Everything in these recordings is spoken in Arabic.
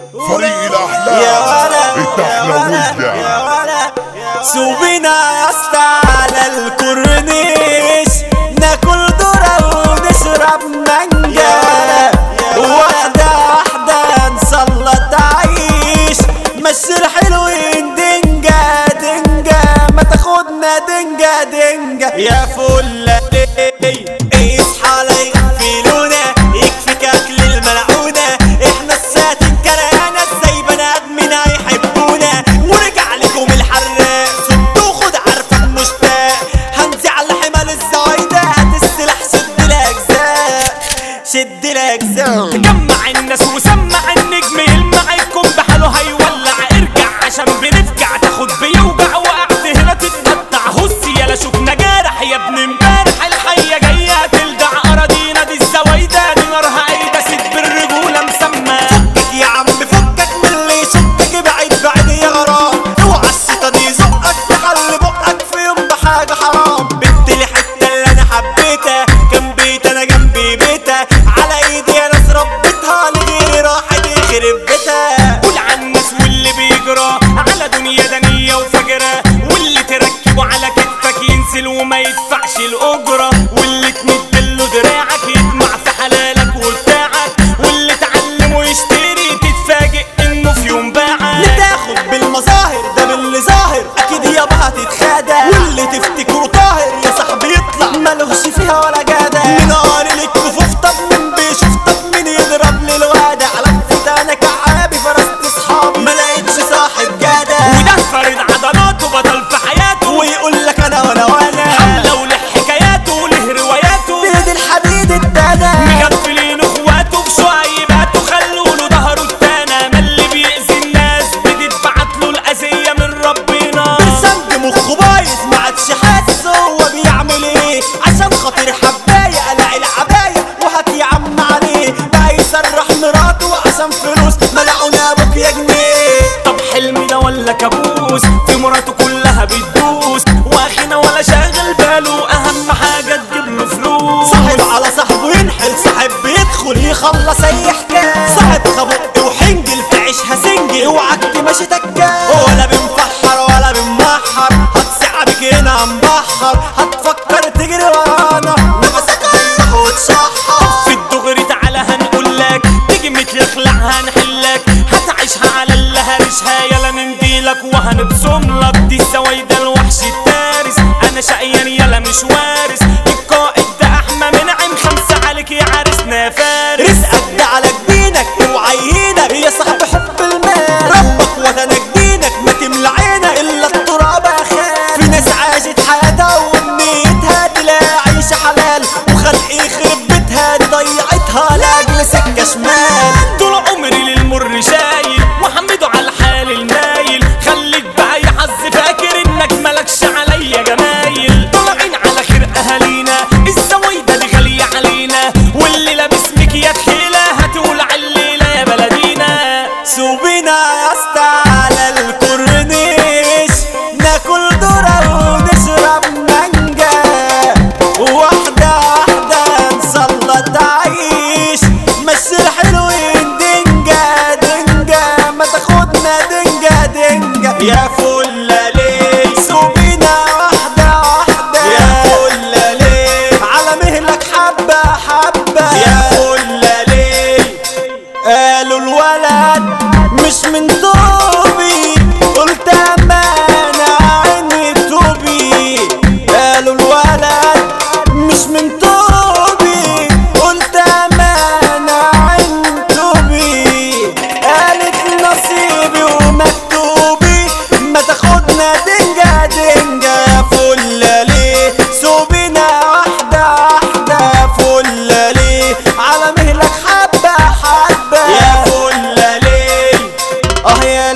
فريق الأحلام يا ولا التحلوية يا ولا سوبنا يا اسطى على الكورنيش، ناكل ذرة ونشرب مانجا، واحدة واحدة نسلط عيش، مشي الحلوين دنجا دنجا، ما تاخدنا دنجا دنجا يا فلة اصحى لا يغفلونا، يكفيك اكل الملعونة، احنا الساتين كرهانا ازاي بني ادمين هيحبونا، ورجع لكم الحراق صد وخد عارفك مشتاق، هنزع على حمال الزوايدة هات السلاح شد الاجزاء شد الاجزاء، تجمع الناس وسمع النجم يلمعكم بحاله هيولع، ارجع عشان بنفجع تاخد بيوجع، وقعت هنا تتقطع هص يالا شوفنا جارح يا ابن امبارح، الحية جاية تلدع اراضينا دي الزوايدة دي نارها قايدة ست بالرجولة مسمى، فكك يا عم فكك من اللي يشكك، بعيد بعيد يا غرام، اوعى الشيطان يزقك تخلي بقك في يوم بحاجة حرام، بنت لي حتة اللي انا حبيتها كان بيت انا جنبي بيتها، على ايدي يا ناس ربيتها لغيري راحت يخرب بيتها، قول عن الناس واللي بيجرى على دنيا دنية وفجرة، واللي تركبه على كتفك ينسل وما يدفعش الأجرة، واللي تمدله دراعك يطمع في حلالك وبتاعك، واللي تعلمه يشتري تتفاجئ انه في يوم باعك، تاخد بالمظاهر ده باللي ظاهر اكيد يابا هتتخادع، واللي تفتكره طاهر يا صاحبي يطلع ملوش فيها ولا جدع، من نار الكفوف طب من بيشوف طب من يضرب للوادع، لفت انا كعابي فرست اصحابي ما لقيتش صاحب جدع، وده فرد عضلاته بطل في حياته، ويقول لك انا وانا حملة وله حكاياته وله رواياته، بيد الحديد الدادا مغفلين اخواته بشعيباته خلوا له ظهره التانى، ما اللي بيأذي الناس بتتبعت له الأذية من ربنا، برسنج مخه بايظ ما عادش حاسس هو بيعمل ايه، عشان خاطر حبايه الاقي العبايه وهات يا عم عليه، بقى يسرح مراته عشان فلوس ملعونا ابوك يا جنيه، طب حلم ده ولا كابوس في مراته كلها بتدوس، واخينا ولا شاغل باله اهم حاجه تجيب له فلوس، صاحب على صاحبه ينحل، صاحب بيدخل يخلص اي حكايه، صاحب خبق وحنجل تعيشها سنجل، اوعك تمشي تكال، ولا بنفحر ولا بنمحر، هتسعبك هنا هنبحر، هتفكر تجري ورانا نفسك هيروح وتشحر، في الدغري تعالى هنقول لك تيجي متلخلع هنحلك، هتعيشها على اللي هرشها يلا ننديلك وهنبصم لك، دي الزوايدة الوحش التارس انا شقيان يلا مش وارث، القائد ده احمى منعم خمسة عليك يا عرسنا فارس، رزقك ده على جبينك اوعى يهينك يا صاحب حب المال، ربك وطنك دينك ما تملى عينك الا التراب اخاف، في ناس عاشت حياتها وامنيتها تلاقي عيشه حلال، وخلق يخرب بيتها دي ضيعتها لاجل سكه شمال، طول عمري للمر شايل وحمده على الحال المايل، خليك بقى يا حظ فاكر انك ملكش عليا جمايل، طالعين على خير اهالينا الزوايدة دي غالية علينا، واللي لابس مكياج حيلة هتولع الليلة يا بلدينا، سوبنا يا اسطى على الكورنيش، ناكل ذرة ونشرب مانجا، واحدة واحدة نسلط عيش، مشي الحلوين دنجا دنجا، ما تاخدنا دنجا دنجا يا فلة ليه، سوبنا واحدة واحدة يا فلة ليه، على مهلك حبة حبة يا فلة ليه، قالوا الولد مش من طوبي، قلت امانة عيني توبي، قالوا الولد مش من طوبي، قلت امانة عيني توبي، قالت نصيبي ومكتوبي، ما تاخدنا دنجا دنجا يا فلة ليه، سوبنا واحدة واحدة يا فلة ليه، على مهلك حبة حبة يا فلة ليه، اه يا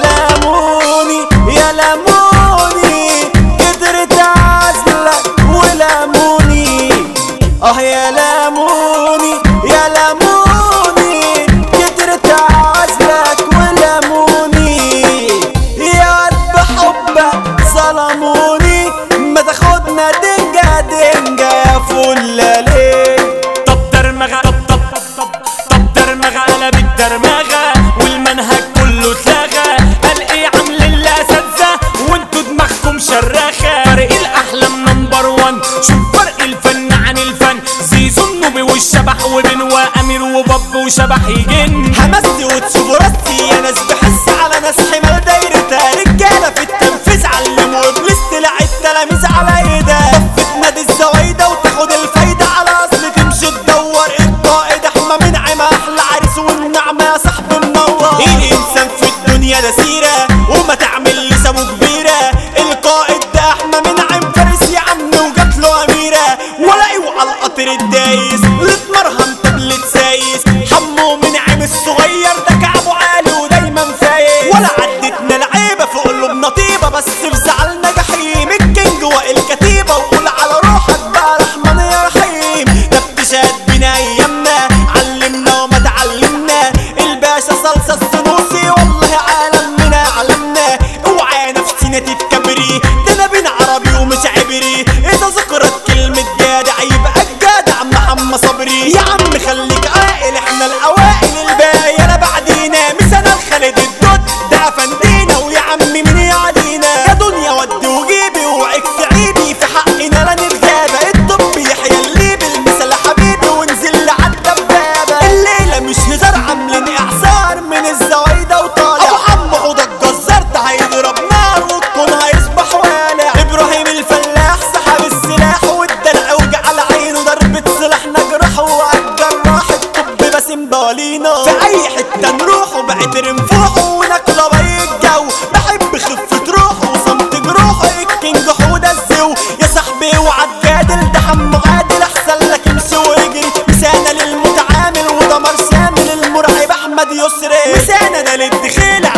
ولا سيرة وما تعمل لسانه كبيرة. القائد ده احمى من عم فارس يا عم وجات له اميرة. ولا اوعى القطر الدايس لتمرهم تبلت سايس. حمو من عم الصغير ده كعبه عالي ودايما فايز. ولا عدتنا العيبة في قلوبنا طيبة بس في زعلنا جحيم. الكينج والكتيبة وقول على روحك بقى رحمن يا رحيم. ده اكتشاف بينا ايامنا علمنا وما تعلمنا. الباشا صلصة السنوسي والله عالمنا علمنا. اوعى نفسنا تتكبري ده انا بين عربي ومش عبري. اذا ذكرت كلمة جدع يبقى الجدع محمد صبري. يا عم خليك عاقل احنا الاوائل الباقي انا بعدينا. مثلا خالد الدود ده فندينا ويا عم مين يعدينا. يا دنيا ودي وجيبي وعك تعيبي في حقنا لا نتغابى. الطب يحيى الليبي المثل حبيبي ونزل عالدبابة. الليلة مش هزار عاملين اعصار من الزوايدة وطالع. ابو حمو حوضة الجزار ده هيضرب نار والكون هيصبح والع. ابراهيم الفلاح سحب السلاح والدلع وجعل عينه ضربة سلاح نجرحه وعالجراح. الطب باسم ضالينا في اي حتة نروح وبعد رنفوحه وناكله بي الجو. بحب خفة روحه وصمت جروحه. الكينج حودة الزو يا صاحبي وعالجادل ده حمو عادل احسن لك امشي واجري. مسانة للمتعامل ودمر شامل المرعب احمد يسري. مسانة للدخيل